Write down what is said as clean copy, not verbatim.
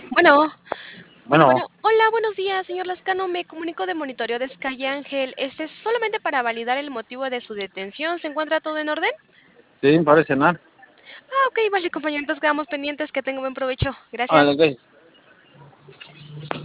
Bueno, Bueno, hola, buenos días, señor Lascano. Me comunico de monitoreo de Sky Ángel. Solamente para validar el motivo de su detención. ¿Se encuentra todo en orden? sí, parece cenar. Ok, vale, compañero. Entonces quedamos pendientes. Que tenga buen provecho. Ah, Gracias. ok.